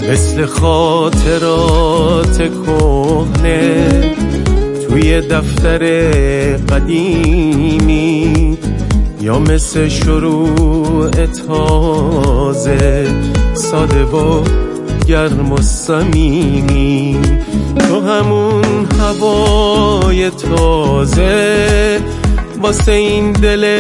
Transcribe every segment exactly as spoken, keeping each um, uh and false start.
مثل خاطرات کهنه توی دفتر قدیمی، یا مثل شروع تازه ساده و گرم و صمیمی. تو همون هوای تازه واسه این دل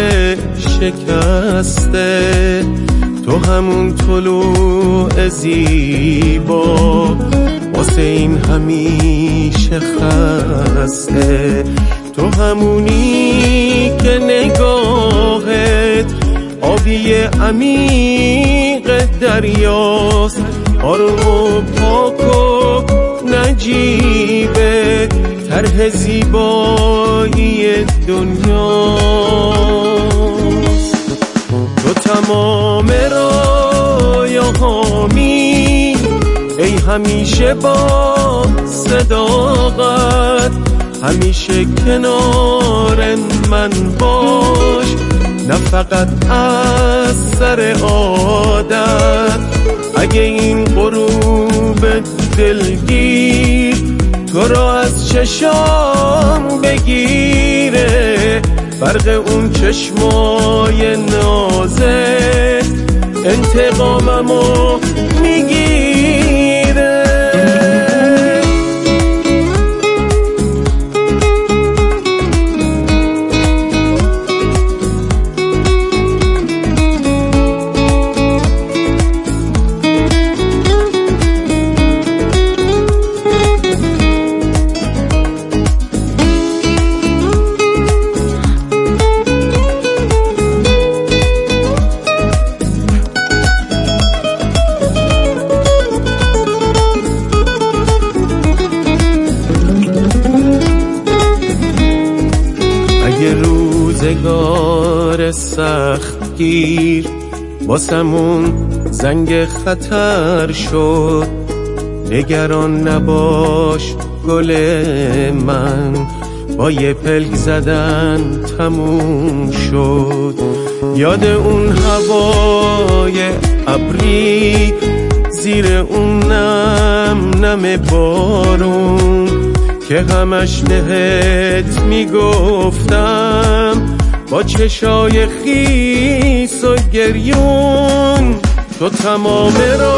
شکسته، تو همون طلوع زیبا واسه این همیشه خسته، تو همونی که نگاهت آبی عمیق دریاست، آروم و پاک و نجیبه طرح زیبایی دنیاست. تو تمام رایه‌هامی، ای همیشه با صداقت، همیشه کنار من باش، نه فقط از سر عادت. اگه این غروب دلگیر تو را از چشام بگیره، برق اون چشمای نازت انتقاممو میگیره. روزگار سخت گیر واسمون زنگ خطر شد، نگران نباش گل من، با یه پلک زدن تموم شد. یاد اون هوای ابری زیر اون نم نم بارون که همش بهت میگفتم با چشای خیس و گریون. تو تمام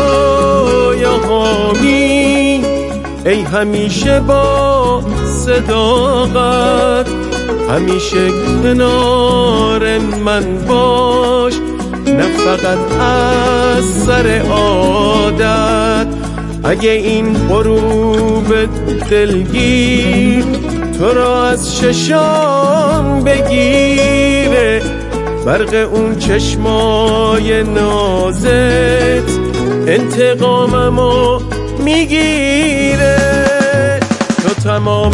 رایه‌هامی، ای همیشه با صداقت، همیشه کنار من باش، نه فقط از سر عادت. اگه این غروب دلگیر تو را از چشام بگیره، برق اون چشمای نازت انتقاممو میگیره. تو تمام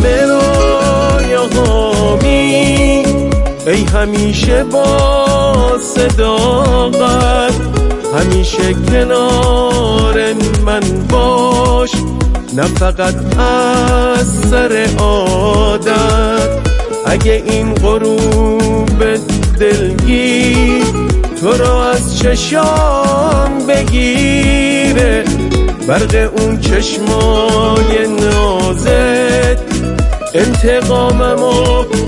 رایه‌هامی، ای همیشه با صداقت، همیشه کنار من باش، نه فقط از سر عادت. اگه این غروب دلگیر تو را از چشام بگیره، برق اون چشمای نازت انتقاممو